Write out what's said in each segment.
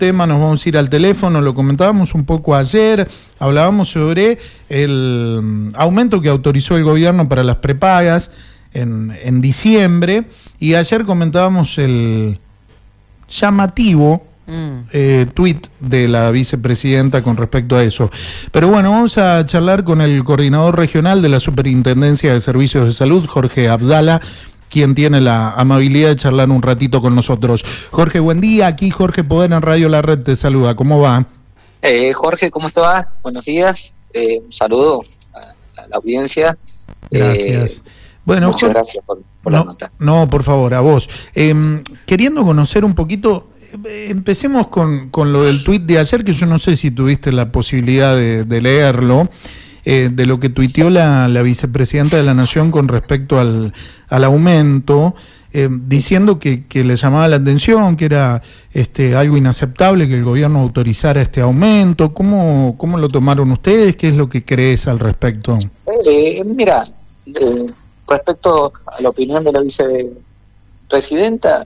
tema nos vamos a ir al teléfono, lo comentábamos un poco ayer, hablábamos sobre el aumento que autorizó el gobierno para las prepagas en diciembre, y ayer comentábamos el llamativo tuit de la vicepresidenta con respecto a eso. Pero bueno, vamos a charlar con el coordinador regional de la Superintendencia de Servicios de Salud, Jorge Abdala, quien tiene la amabilidad de charlar un ratito con nosotros. Jorge, buen día. Aquí Jorge Poder en Radio La Red te saluda. ¿Cómo va? Jorge, ¿cómo estás? Buenos días. Un saludo a la audiencia. Gracias. Bueno, muchas Jorge, gracias por la nota. No, por favor, a vos. Queriendo conocer un poquito, empecemos con lo del tuit de ayer, que yo no sé si tuviste la posibilidad de leerlo, de lo que tuiteó la vicepresidenta de la Nación con respecto al aumento, diciendo que le llamaba la atención, que era algo inaceptable que el gobierno autorizara este aumento. ¿Cómo lo tomaron ustedes? ¿Qué es lo que crees al respecto? Mira, respecto a la opinión de la vicepresidenta,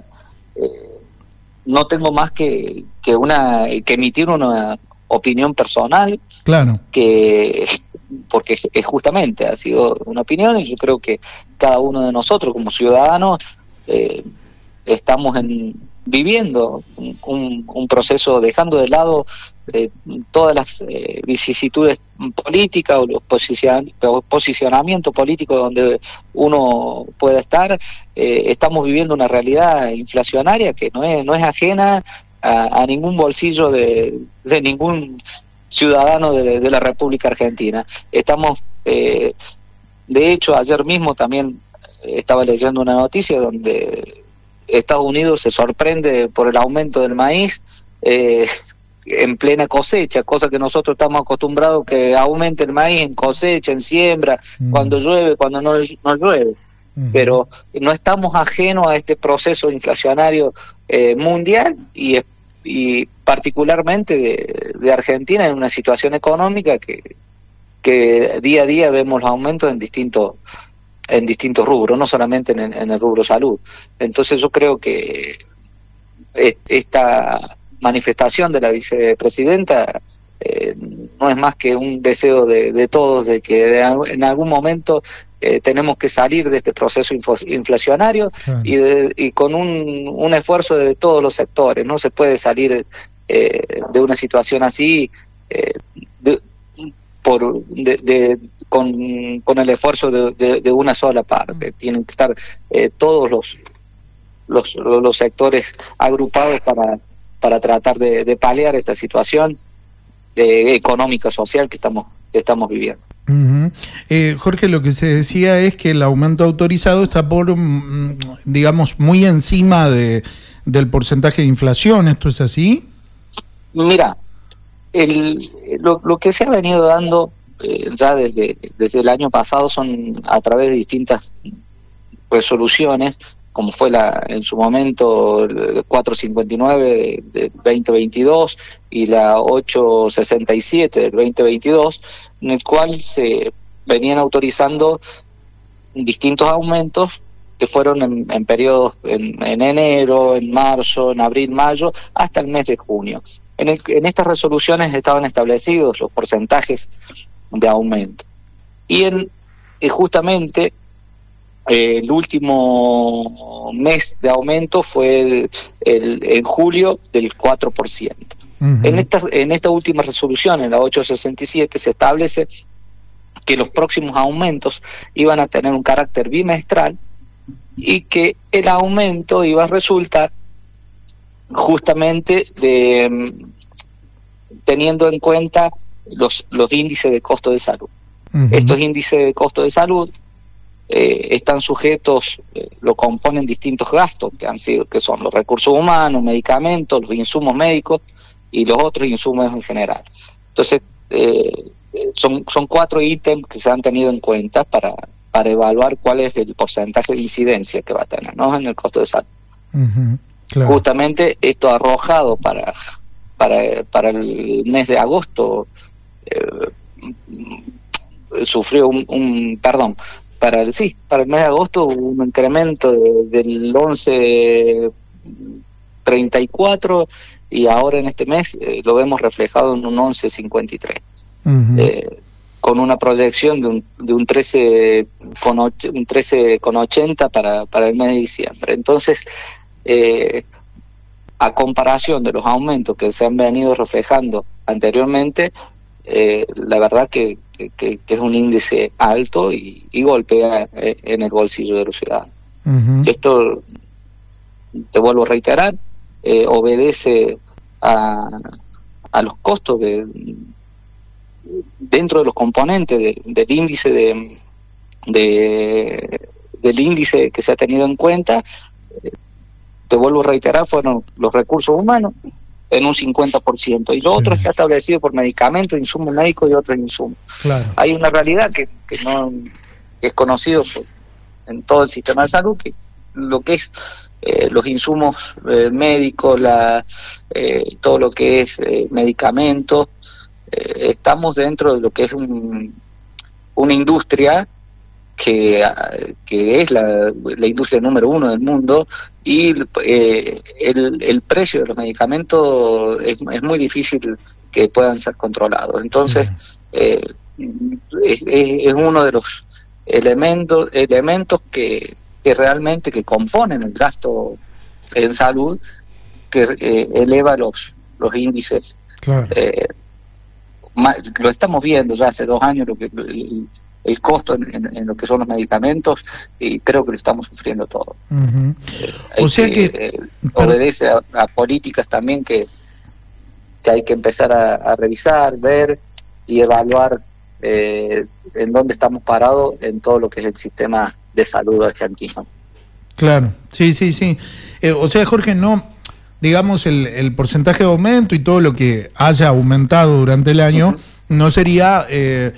no tengo más que emitir una opinión personal. Claro. Porque es justamente ha sido una opinión, y yo creo que cada uno de nosotros como ciudadanos estamos viviendo un proceso, dejando de lado todas las vicisitudes políticas o los posicionamientos políticos donde uno pueda estar. Estamos viviendo una realidad inflacionaria que no es ajena a ningún bolsillo de ningún ciudadano de la República Argentina. Estamos, de hecho, ayer mismo también estaba leyendo una noticia donde Estados Unidos se sorprende por el aumento del maíz en plena cosecha, cosa que nosotros estamos acostumbrados que aumente el maíz en cosecha, en siembra, cuando llueve, cuando no llueve. Pero no estamos ajenos a este proceso inflacionario mundial y particularmente de Argentina, en una situación económica que día a día vemos los aumentos en distintos rubros, no solamente en el rubro salud. Entonces yo creo que esta manifestación de la vicepresidenta no es más que un deseo de todos de que en algún momento tenemos que salir de este proceso inflacionario. Claro. y con un esfuerzo de todos los sectores. No se puede salir de una situación así con el esfuerzo de una sola parte. Tienen que estar todos los sectores agrupados para tratar de paliar esta situación económica, social que estamos viviendo. Jorge, lo que se decía es que el aumento autorizado está digamos, muy encima del porcentaje de inflación. ¿Esto es así? Mira, lo que se ha venido dando ya desde el año pasado son a través de distintas resoluciones, como fue en su momento el 459 del 2022 y la 867 del 2022, en el cual se venían autorizando distintos aumentos que fueron en periodos en enero, en marzo, en abril, mayo, hasta el mes de junio. En estas resoluciones estaban establecidos los porcentajes de aumento. Y justamente el último mes de aumento fue en julio del 4%. En esta última resolución, en la 867, se establece que los próximos aumentos iban a tener un carácter bimestral y que el aumento iba a resultar justamente teniendo en cuenta los índices de costo de salud. Estos índices de costo de salud están sujetos, lo componen distintos gastos que son los recursos humanos, medicamentos, los insumos médicos y los otros insumos en general. Entonces son 4 ítems que se han tenido en cuenta para evaluar cuál es el porcentaje de incidencia que va a tener, ¿no?, en el costo de salud. Claro. Justamente esto arrojado para el mes de agosto sufrió para el mes de agosto un incremento del 11.34 y ahora en este mes lo vemos reflejado en un 11,53. Con una proyección de un 13,80 para el mes de diciembre. Entonces, a comparación de los aumentos que se han venido reflejando anteriormente, la verdad que es un índice alto y golpea en el bolsillo de los ciudadanos. Esto, te vuelvo a reiterar, obedece a los costos dentro de los componentes del índice del índice que se ha tenido en cuenta. Te vuelvo a reiterar, fueron los recursos humanos en un 50%, y lo otro está establecido por medicamentos, insumos médicos y otros insumos. Claro. Hay una realidad que no es conocido en todo el sistema de salud, que lo que es los insumos médicos, todo lo que es medicamentos, estamos dentro de lo que es una industria que es la industria número 1 del mundo, y el precio de los medicamentos es muy difícil que puedan ser controlados. Entonces, es uno de los elementos que realmente que componen el gasto en salud, que eleva los índices. Claro. Lo estamos viendo ya hace 2 años, el costo en lo que son los medicamentos, y creo que lo estamos sufriendo todo. O sea que obedece a políticas también que hay que empezar a revisar, ver y evaluar en dónde estamos parados en todo lo que es el sistema de salud argentino. Claro, sí. O sea, Jorge, no, digamos, el porcentaje de aumento y todo lo que haya aumentado durante el año no sería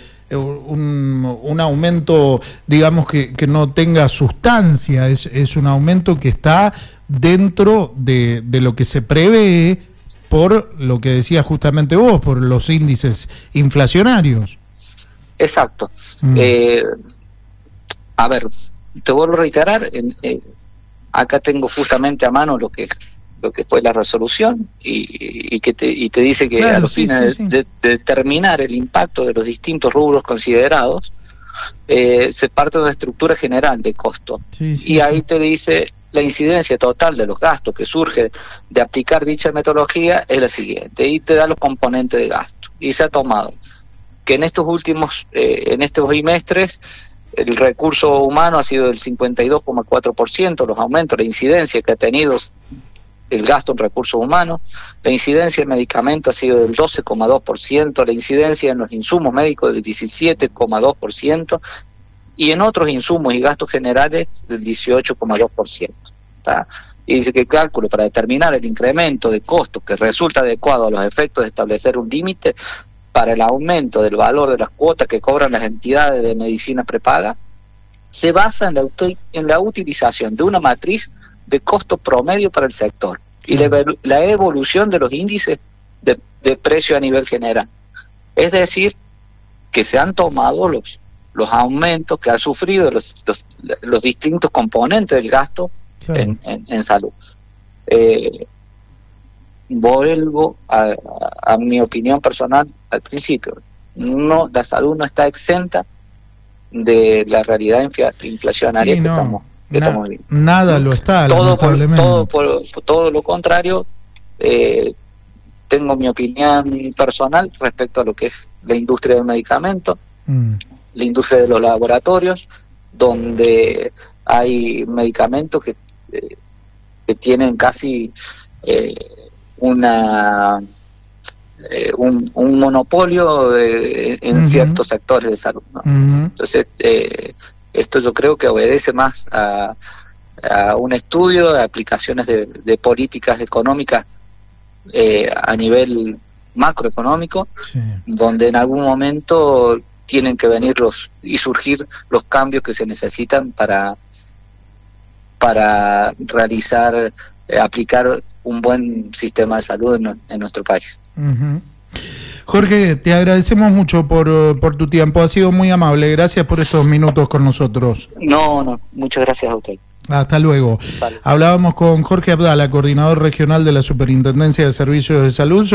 un aumento, digamos, que no tenga sustancia, es un aumento que está dentro de lo que se prevé por lo que decías justamente vos, por los índices inflacionarios. Exacto. A ver, te vuelvo a reiterar, acá tengo justamente a mano lo que fue la resolución, y te dice que, claro, a los fines de determinar el impacto de los distintos rubros considerados, se parte de una estructura general de costo, y ahí te dice la incidencia total de los gastos que surge de aplicar dicha metodología es la siguiente, y te da los componentes de gasto, y se ha tomado que en estos bimestres el recurso humano ha sido del 52,4%, los aumentos, la incidencia que ha tenido el gasto en recursos humanos, la incidencia en medicamentos ha sido del 12,2%, la incidencia en los insumos médicos del 17,2%, y en otros insumos y gastos generales del 18,2%. Y dice que el cálculo para determinar el incremento de costos que resulta adecuado a los efectos de establecer un límite para el aumento del valor de las cuotas que cobran las entidades de medicina prepaga, se basa en la utilización de una matriz de costo promedio para el sector y la evolución de los índices de precio a nivel general. Es decir, que se han tomado los aumentos que han sufrido los distintos componentes del gasto en salud. Vuelvo a mi opinión personal al principio. No, la salud no está exenta de la realidad inflacionaria que estamos viviendo. Nada lo está, todo lo contrario. Tengo mi opinión personal respecto a lo que es la industria del medicamento, la industria de los laboratorios, donde hay medicamentos que tienen casi un monopolio en ciertos sectores de salud, ¿no? Entonces, esto yo creo que obedece más a un estudio de aplicaciones de políticas económicas a nivel macroeconómico, donde en algún momento tienen que venir y surgir los cambios que se necesitan para aplicar un buen sistema de salud en nuestro país. Jorge, te agradecemos mucho por tu tiempo, ha sido muy amable, gracias por estos minutos con nosotros. No, muchas gracias a usted. Hasta luego. Salud. Hablábamos con Jorge Abdala, coordinador regional de la Superintendencia de Servicios de Salud.